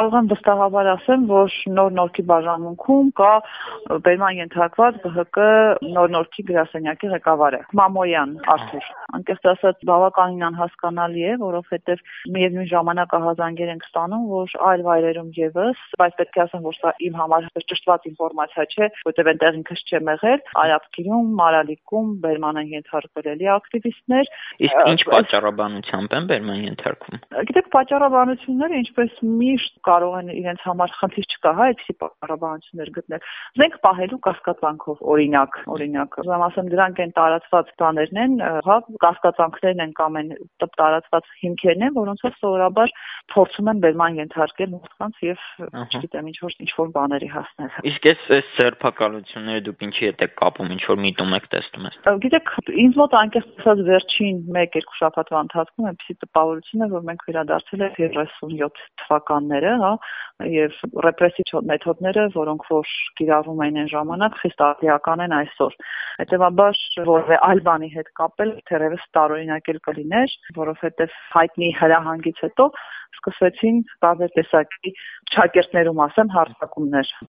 կարող եմ վստահաբար ասեմ, որ նոր-նորքի բաժանմունքում կա բերման ենթարկված ԲՀԿ նոր-նորքի գրասենյակի ղեկավարը Մամոյան Արթուր։ Անկեղծ ասած, բավականին անհասկանալի է, որովհետև միևնույն ժամանակ ահազանգեր ենք ստանում, որ այլ վայրերում եւս, բայց պետք է ասեմ, որ սա իմ համար ճշտված ինֆորմացիա չէ, որտեղ այնտեղ ինքս չեմ եղել, Արաբկիրում, Մարալիկում բերման են ենթարկվել էլի ակտիվիստներ։ Իսկ ինչ պատճառաբանությամբ են բերման ենթարկվում։ Գիտեք, պատճառաբանությունները ինչպես միշտ կարող են իրենց համար խնդիր չկա, հա, այդպիսի պատճառաբանություններ գտնել։ Զենք պահելու կասկածանքով, օրինակ, ուրեմն ասեմ, դրանք են տարածված բաներն են, հա, կասկածանքներն են կամ են տարածված հիմքերն են, որոնցով սովորաբար փորձում են բերման ենթարկել մարդկանց եւ չգիտեմ ինչ-որ բաների հասնել։ Իսկ այս սերբակալությունները դուք ինչի հետ եք կապում, ինչ-որ միտում եք տեսնում եք։ Գիտեք, ինձ մոտ անկեղծ ասած վերջին 1-2 շաբաթվա ընթացքում այնպիսի տպավորություն է, որ մենք վերադարձել ենք 37 թվականները, հա, եւ ռեպրեսիվ մեթոդները, որոնք որ կիրառվում էին այն ժամանակ, խիստ արտիական են այսօր։ Հետևաբար որևէ այլ բանի հետ կապել թերևս տարօրինակ էլ կլիներ, որովհետեւ հայտնի հրահանգից հետո սկսվեցին տարբեր տեսակի ճակերտներում, ասեմ, հարձակումներ։